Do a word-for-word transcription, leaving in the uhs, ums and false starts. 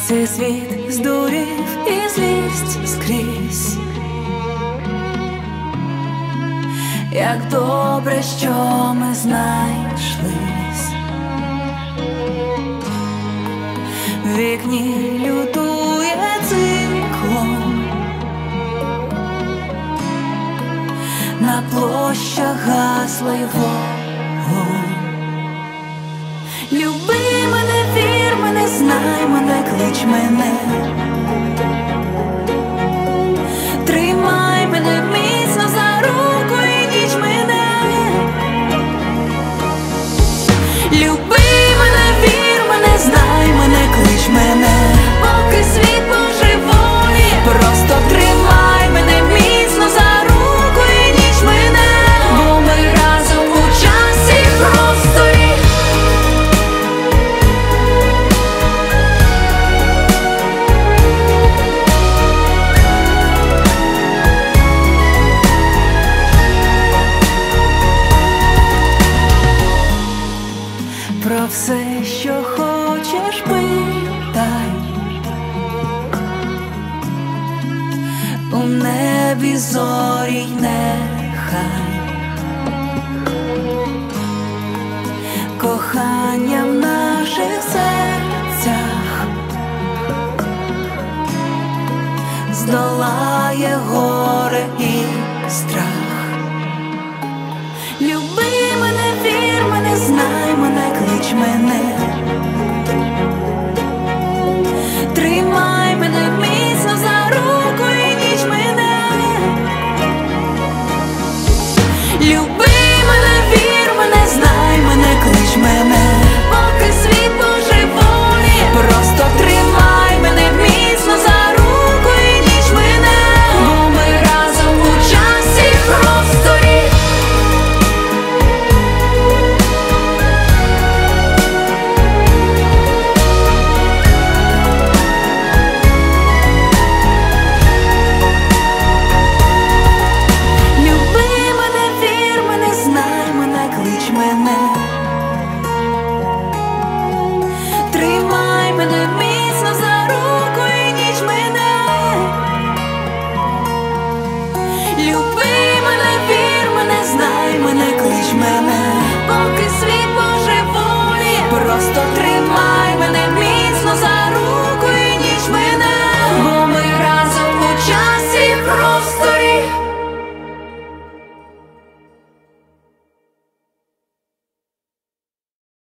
цей світ здурів і злість скрізь. Як добре, що ми знайшлись. В вікні лютує циклон, на площах гаслий вогонь. Люби мене, вір мене, знай мене, клич мене, тримай мене міцно за руку і ніч мене. Люби мене, вір мене, знай мене, клич мене, поки світ божеволіє. Просто тримай мене міцно за руку і ніч мене, бо ми разом у часі і просторі. Про все, що хочеш, питай. У небі зорі й нехай кохання в наших серцях здолає горе і страх. Люби мене, вір мене, знай мене, клич мене, тримай мене міцно за руку і ніч мене. Люби мене, вір мене, знай мене, клич мене, поки світ божеволіє. Просто тримай мене міцно за руку і ніч мене, бо ми разом у часі і просторі. Люби мене, вір мене, знай мене, клич мене,